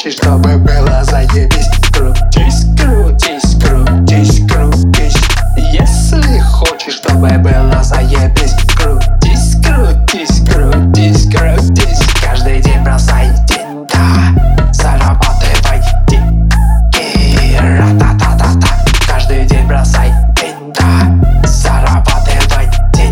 хочешь, чтобы было заебись, крутись, крутись, крутись, крутись. Если хочешь, чтобы было заебись, крутись, крутись, крутись, крутись. Каждый день бросай деньга, зарабатывай деньги, ра-та-та-та-та. Каждый день бросай деньга, зарабатывай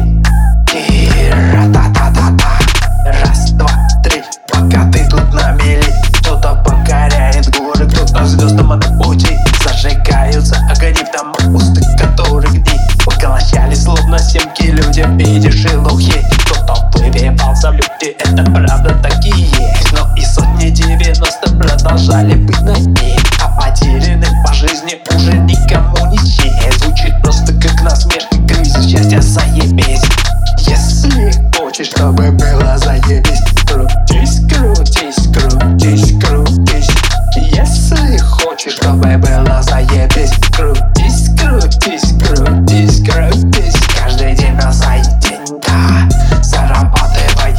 деньги, ра-та-та-та-та. Раз, два, три, пока ты тут на мели. Кто-то покоряет горы, кто-то звездам на пути. Зажигаются огни в домах пустых, которых дни поглощали словно семки люди в виде шелухи. Кто-то выбивался в люди, это правда такие есть. Но и сотни 90 продолжали быть на дне. А потерянных по жизни уже никому не честь. Звучит просто как насмешка, кризис счастья, заебись. Если хочешь, чтобы было заебись, крутись, крутись, крутись, крутись. Если хочешь, чтобы было заебись, крутись, крутись, крутись, крутись. Каждый день бросай деньга, зарабатывай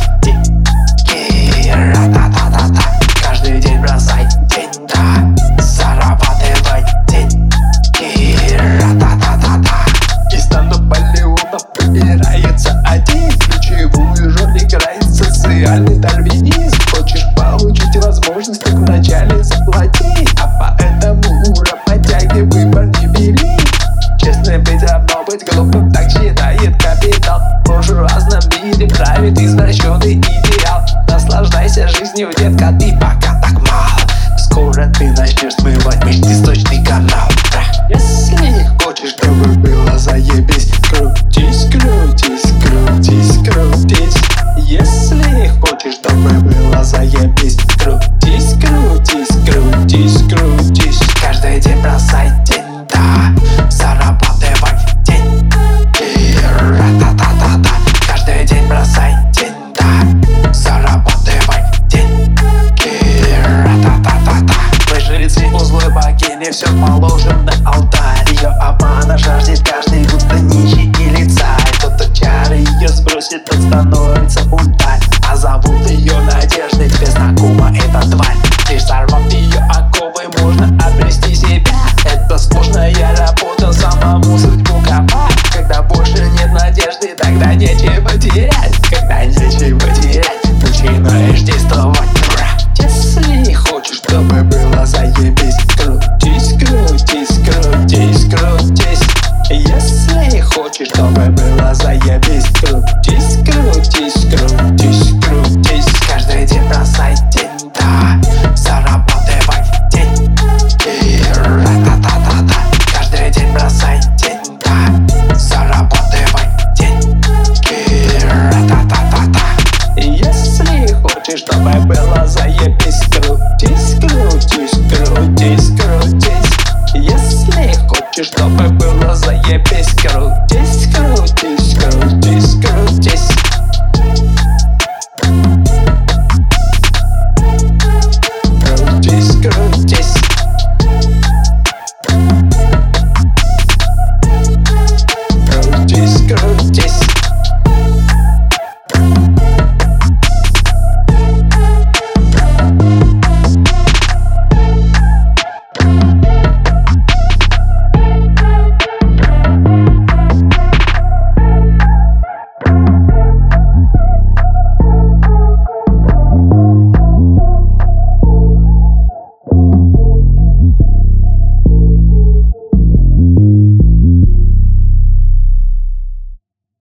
деньги, ра-та-та-та-та. Каждый день бросай деньга, зарабатывай деньги, ра-та-та-та-та. Из стандарта Леонов выбирается один. Ключевую роль играет социальный дарвинизм. Хочешь получить возможность, так вначале заплати. А поэтому работяги выбор не бери. Честно быть равно быть глупым, так считает капитал. В буржуазном мире правит извращенный идеал. Наслаждайся жизнью, детка, ты пока так мало. Скоро ты начнешь смывать мечты сточный канал. Если хочешь, чтобы было заебись, крутись, крутись, крутись, крутись. Если хочешь, чтобы было заебись, крутись, крутись, крутись, крутись. Каждый день бросай деньга, зарабатывай деньги, ра-та-та-та-та. Каждый день бросай деньга, зарабатывай деньги, ра-та-та-та-та. Мы жрецы у злой богини, все положим на алтарь. Ее обмана жаждет каждый, будто нищий или царь. Кто-то чары ее сбросит, тот становится бунтарь. А зовут ее Надеждой, тебе знакома эта тварь. Лишь сорвав ее оковы, можно обрести себя. Это сложная работа, самому судьбу копать. Когда больше нет надежды, тогда нечего терять. Когда нечего терять, начинаешь действовать. Если хочешь, чтобы было